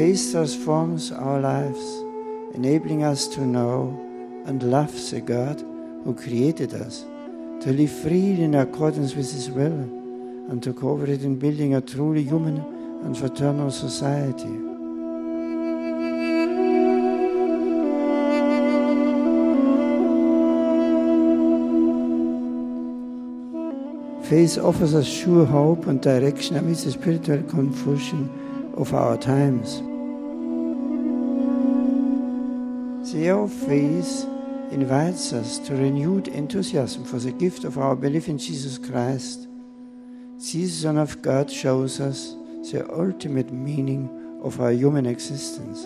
Faith transforms our lives, enabling us to know and love the God who created us, to live freely in accordance with His will, and to cooperate in building a truly human and fraternal society. Faith offers us sure hope and direction amidst the spiritual confusion of our times. The year of faith invites us to renewed enthusiasm for the gift of our belief in Jesus Christ. Jesus, Son of God, shows us the ultimate meaning of our human existence.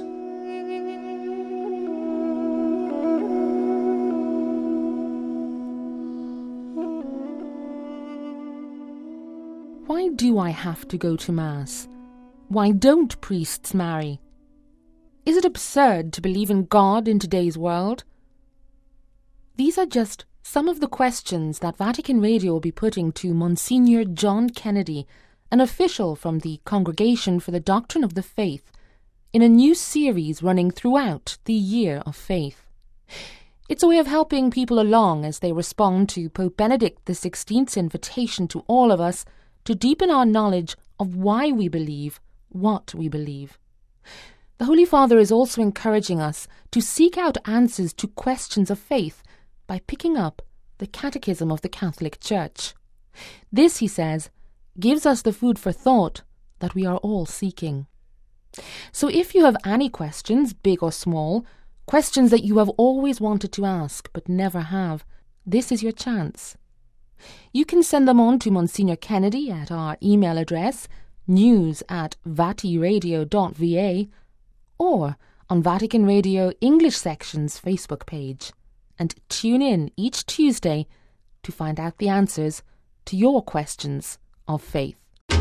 Why do I have to go to Mass? Why don't priests marry? Is it absurd to believe in God in today's world? These are just some of the questions that Vatican Radio will be putting to Monsignor John Kennedy, an official from the Congregation for the Doctrine of the Faith, in a new series running throughout the Year of Faith. It's a way of helping people along as they respond to Pope Benedict XVI's invitation to all of us to deepen our knowledge of why we believe what we believe. The Holy Father is also encouraging us to seek out answers to questions of faith by picking up the Catechism of the Catholic Church. This, he says, gives us the food for thought that we are all seeking. So if you have any questions, big or small, questions that you have always wanted to ask but never have, this is your chance. You can send them on to Monsignor Kennedy at our email address news@vatiradio.va or on Vatican Radio English Section's Facebook page, and tune in each Tuesday to find out the answers to your questions of faith.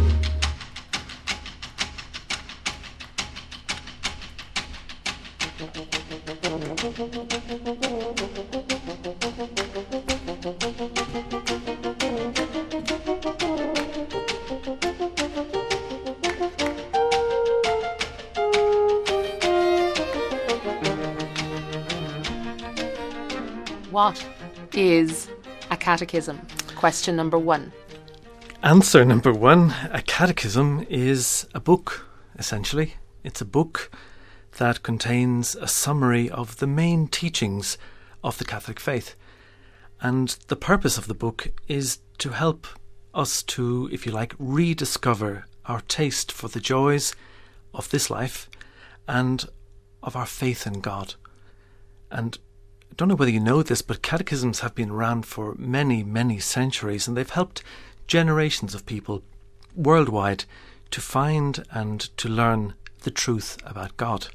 What is a catechism? Question number 1. Answer number 1. A catechism is a book, essentially. It's a book that contains a summary of the main teachings of the Catholic faith. And the purpose of the book is to help us to, if you like, rediscover our taste for the joys of this life and of our faith in God. And I don't know whether you know this, but catechisms have been around for many, many centuries, and they've helped generations of people worldwide to find and to learn the truth about God.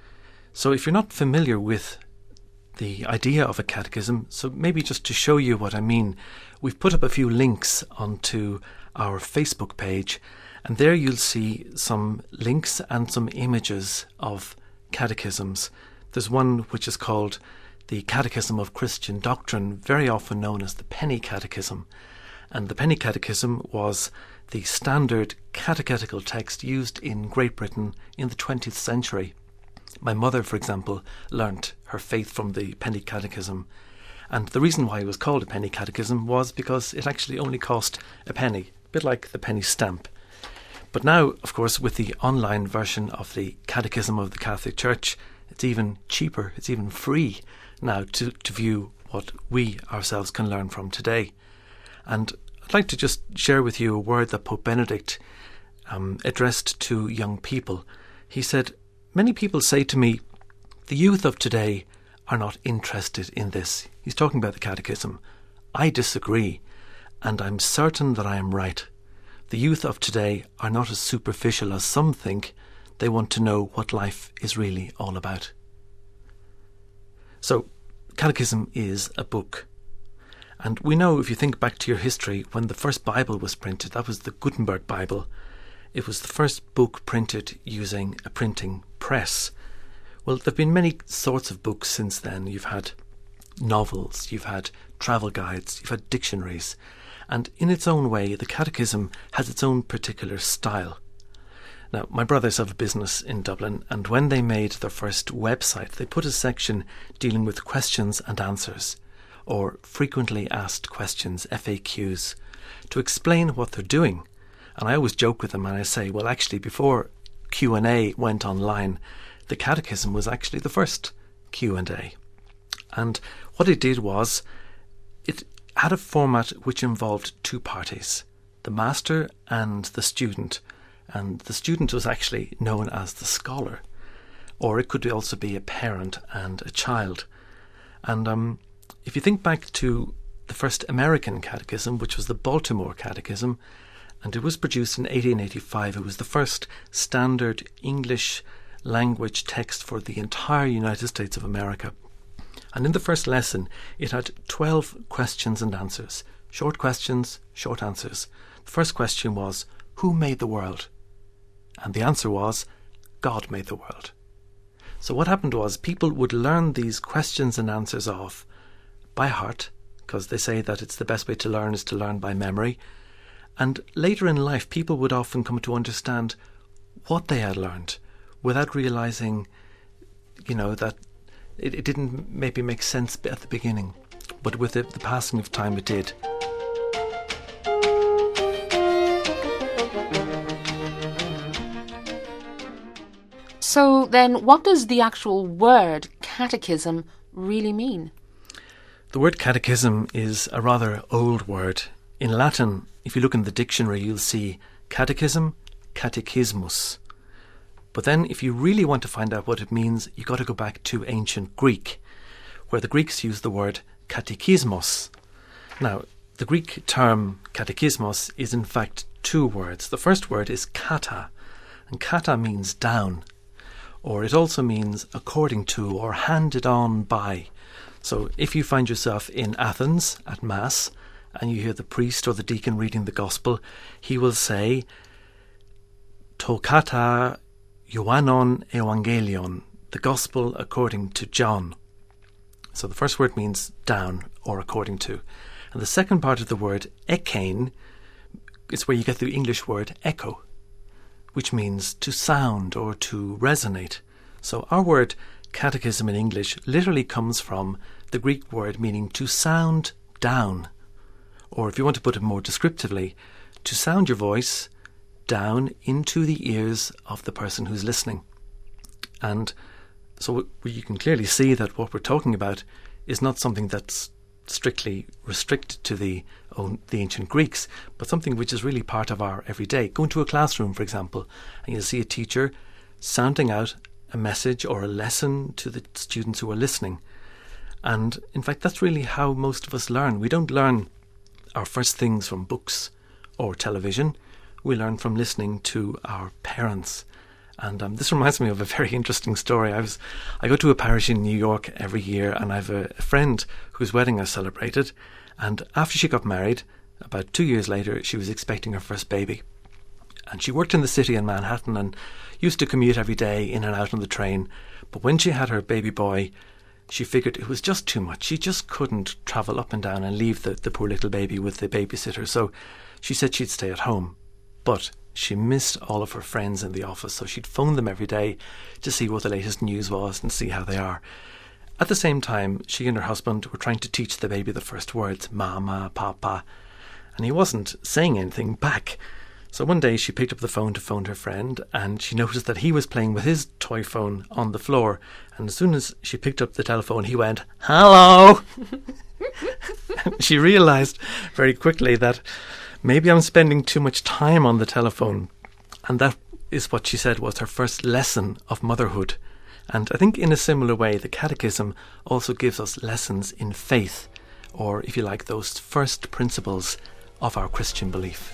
So if you're not familiar with the idea of a catechism, so maybe just to show you what I mean, we've put up a few links onto our Facebook page, and there you'll see some links and some images of catechisms. There's one which is called the Catechism of Christian Doctrine, very often known as the Penny Catechism. And the Penny Catechism was the standard catechetical text used in Great Britain in the 20th century. My mother, for example, learnt her faith from the Penny Catechism. And the reason why it was called a Penny Catechism was because it actually only cost a penny, a bit like the penny stamp. But now, of course, with the online version of the Catechism of the Catholic Church, it's even cheaper, it's even free now to view what we ourselves can learn from today. And I'd like to just share with you a word that Pope Benedict addressed to young people. He said, "Many people say to me, the youth of today are not interested in this." He's talking about the Catechism. "I disagree, and I'm certain that I am right. The youth of today are not as superficial as some think. They want to know what life is really all about." So, Catechism is a book. And we know, if you think back to your history, when the first Bible was printed, that was the Gutenberg Bible. It was the first book printed using a printing press. Well, there have been many sorts of books since then. You've had novels, you've had travel guides, you've had dictionaries. And in its own way, the Catechism has its own particular style. Now, my brothers have a business in Dublin, and when they made their first website, they put a section dealing with questions and answers, or frequently asked questions, FAQs, to explain what they're doing. And I always joke with them and I say, well, actually, before Q&A went online, the Catechism was actually the first Q&A. And what it did was, it had a format which involved two parties, the master and the student. And the student was actually known as the scholar, or it could also be a parent and a child. And if you think back to the first American catechism, which was the Baltimore Catechism, and it was produced in 1885, it was the first standard English language text for the entire United States of America. And in the first lesson, it had 12 questions and answers. Short questions, short answers. The first question was, who made the world? And the answer was, God made the world. So what happened was, people would learn these questions and answers off by heart, because they say that it's the best way to learn is to learn by memory. And later in life, people would often come to understand what they had learned without realizing, that it didn't maybe make sense at the beginning. But with the passing of time, it did. So then, what does the actual word catechism really mean? The word catechism is a rather old word. In Latin, if you look in the dictionary, you'll see catechism, catechismus. But then if you really want to find out what it means, you've got to go back to ancient Greek, where the Greeks used the word katechizmos. Now, the Greek term katechismos is in fact two words. The first word is kata, and kata means down, or it also means according to or handed on by. So if you find yourself in Athens at Mass and you hear the priest or the deacon reading the Gospel, he will say, to kata Ioannon Evangelion, the Gospel according to John. So the first word means down or according to. And the second part of the word, ekein, is where you get the English word echo, which means to sound or to resonate. So our word catechism in English literally comes from the Greek word meaning to sound down, or if you want to put it more descriptively, to sound your voice down into the ears of the person who's listening. And so you can clearly see that what we're talking about is not something that's strictly restricted to the ancient Greeks, but something which is really part of our everyday. Go into a classroom, for example, and you'll see a teacher sounding out a message or a lesson to the students who are listening. And in fact, that's really how most of us learn. We don't learn our first things from books or television. We learn from listening to our parents. And this reminds me of a very interesting story. I go to a parish in New York every year, and I have a friend whose wedding I celebrated. And after she got married, about 2 years later, she was expecting her first baby. And she worked in the city in Manhattan and used to commute every day in and out on the train. But when she had her baby boy, she figured it was just too much. She just couldn't travel up and down and leave the poor little baby with the babysitter. So she said she'd stay at home. But she missed all of her friends in the office, so she'd phone them every day to see what the latest news was and see how they are. At the same time, she and her husband were trying to teach the baby the first words, mama, papa, and he wasn't saying anything back. So one day she picked up the phone to phone her friend, and she noticed that he was playing with his toy phone on the floor, and as soon as she picked up the telephone, he went, hello! She realised very quickly that maybe I'm spending too much time on the telephone. And that is what she said was her first lesson of motherhood. And I think in a similar way, the Catechism also gives us lessons in faith, or if you like, those first principles of our Christian belief.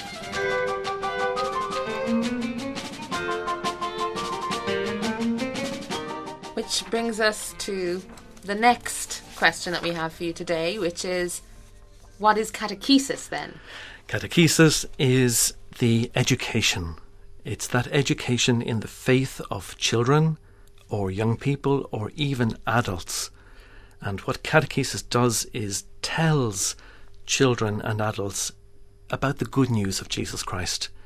Which brings us to the next question that we have for you today, which is, what is catechesis then? Catechesis is the education. It's that education in the faith of children or young people or even adults. And what catechesis does is tells children and adults about the good news of Jesus Christ.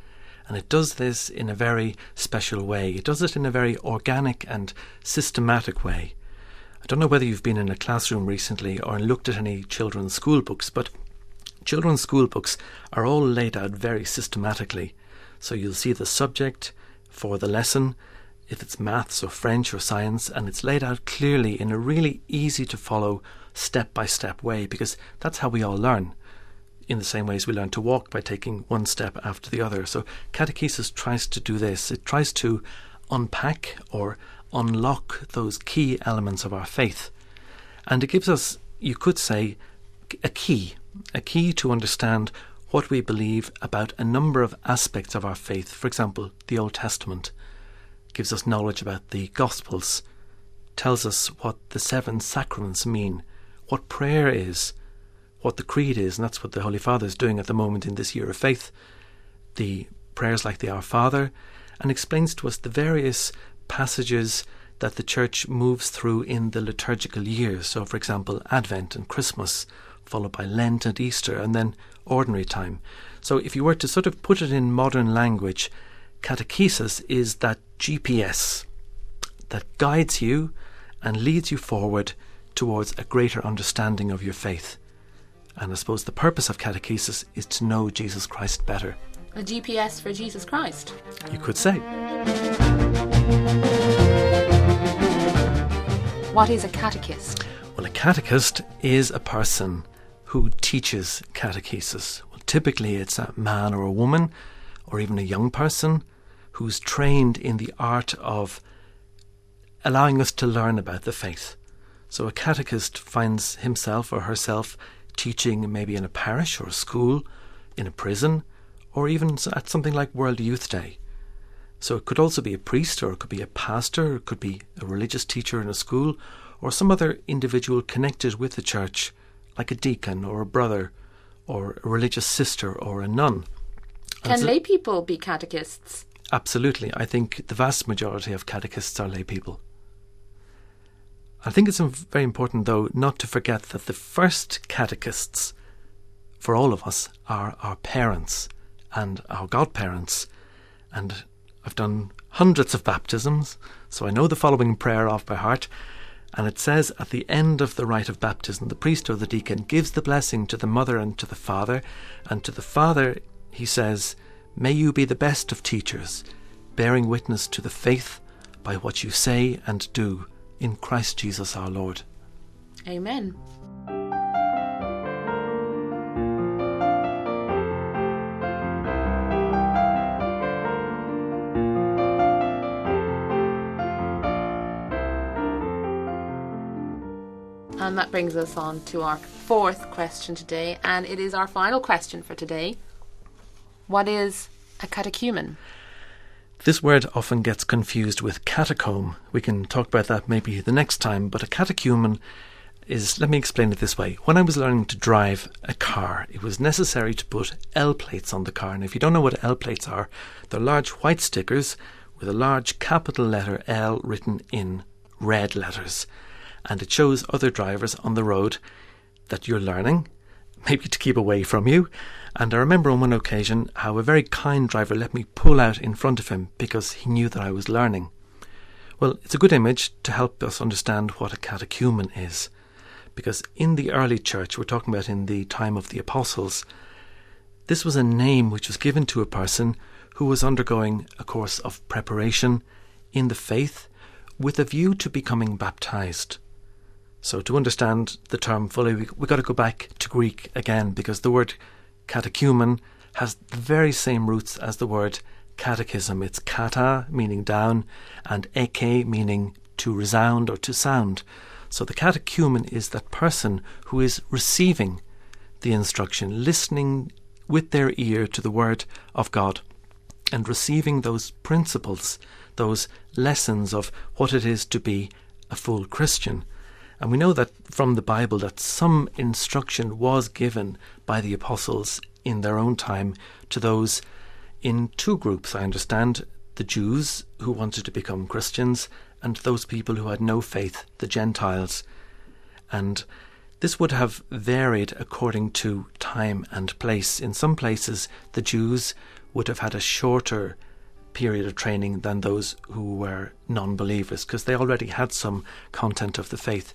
And it does this in a very special way. It does it in a very organic and systematic way. I don't know whether you've been in a classroom recently or looked at any children's school books, but children's school books are all laid out very systematically. So you'll see the subject for the lesson, if it's maths or French or science, and it's laid out clearly in a really easy to follow step-by-step way, because that's how we all learn. In the same way as we learn to walk, by taking one step after the other. So catechesis tries to do this. It tries to unpack or unlock those key elements of our faith. And it gives us, you could say, a key to understand what we believe about a number of aspects of our faith. For example, the Old Testament gives us knowledge about the Gospels, tells us what the 7 sacraments mean, what prayer is, what the Creed is, and that's what the Holy Father is doing at the moment in this year of faith, the prayers like the Our Father, and explains to us the various passages that the Church moves through in the liturgical year. So, for example, Advent and Christmas, followed by Lent and Easter, and then ordinary time. So if you were to sort of put it in modern language, catechesis is that GPS that guides you and leads you forward towards a greater understanding of your faith. And I suppose the purpose of catechesis is to know Jesus Christ better. A GPS for Jesus Christ, you could say. What is a catechist? Well, a catechist is a person who teaches catechesis. Well, typically it's a man or a woman, or even a young person, who's trained in the art of allowing us to learn about the faith. So a catechist finds himself or herself teaching maybe in a parish or a school, in a prison, or even at something like World Youth Day. So it could also be a priest, or it could be a pastor, or it could be a religious teacher in a school, or some other individual connected with the church, like a deacon or a brother, or a religious sister or a nun. Can lay people be catechists? Absolutely. I think the vast majority of catechists are lay people. I think it's very important, though, not to forget that the first catechists for all of us are our parents and our godparents. And I've done hundreds of baptisms, so I know the following prayer off by heart. And it says at the end of the rite of baptism, the priest or the deacon gives the blessing to the mother and to the father. And to the father, he says, "May you be the best of teachers, bearing witness to the faith by what you say and do, in Christ Jesus our Lord." Amen. And that brings us on to our 4th question today, and it is our final question for today. What is a catechumen? This word often gets confused with catacomb. We can talk about that maybe the next time, but a catechumen is, let me explain it this way. When I was learning to drive a car, it was necessary to put L plates on the car. And if you don't know what L plates are, they're large white stickers with a large capital letter L written in red letters. And it shows other drivers on the road that you're learning, maybe to keep away from you. And I remember on one occasion how a very kind driver let me pull out in front of him because he knew that I was learning. Well, it's a good image to help us understand what a catechumen is. Because in the early church, we're talking about in the time of the apostles, this was a name which was given to a person who was undergoing a course of preparation in the faith with a view to becoming baptized. So to understand the term fully, we've got to go back to Greek again, because the word catechumen has the very same roots as the word catechism. It's kata, meaning down, and eke, meaning to resound or to sound. So the catechumen is that person who is receiving the instruction, listening with their ear to the word of God, and receiving those principles, those lessons of what it is to be a full Christian. And we know that from the Bible that some instruction was given by the apostles in their own time to those in 2 groups, I understand, the Jews who wanted to become Christians and those people who had no faith, the Gentiles. And this would have varied according to time and place. In some places, the Jews would have had a shorter period of training than those who were non-believers, because they already had some content of the faith.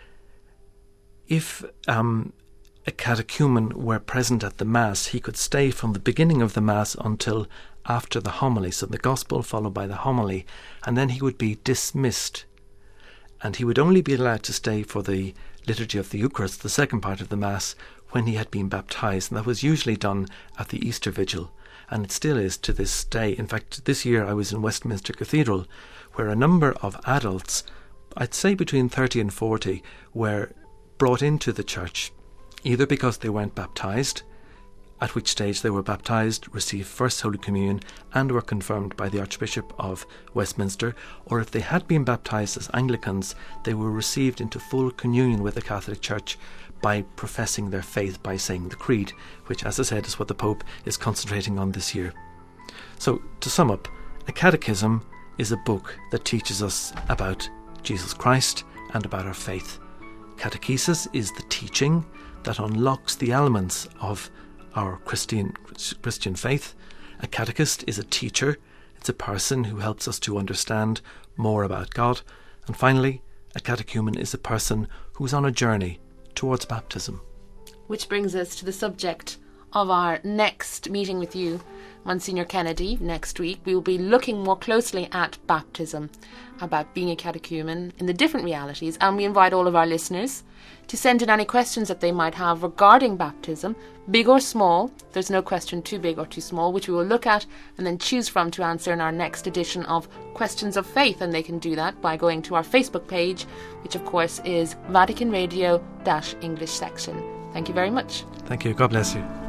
If a catechumen were present at the Mass, he could stay from the beginning of the Mass until after the homily, so the Gospel followed by the homily, and then he would be dismissed. And he would only be allowed to stay for the Liturgy of the Eucharist, the second part of the Mass, when he had been baptised, and that was usually done at the Easter Vigil, and it still is to this day. In fact, this year I was in Westminster Cathedral, where a number of adults, I'd say between 30 and 40, were brought into the church, either because they weren't baptised, at which stage they were baptised, received First Holy Communion, and were confirmed by the Archbishop of Westminster, or if they had been baptised as Anglicans, they were received into full communion with the Catholic Church by professing their faith by saying the Creed, which, as I said, is what the Pope is concentrating on this year. So, to sum up, a catechism is a book that teaches us about Jesus Christ and about our faith. Catechesis is the teaching that unlocks the elements of our Christian faith. A catechist is a teacher. It's a person who helps us to understand more about God. And finally, a catechumen is a person who's on a journey towards baptism. Which brings us to the subject of our next meeting with you, Monsignor Kennedy. Next week we will be looking more closely at baptism, about being a catechumen in the different realities, and we invite all of our listeners to send in any questions that they might have regarding baptism, big or small. There's no question too big or too small, which we will look at and then choose from to answer in our next edition of Questions of Faith, and they can do that by going to our Facebook page, which of course is Vatican Radio-English section. Thank you very much. Thank you. God bless you.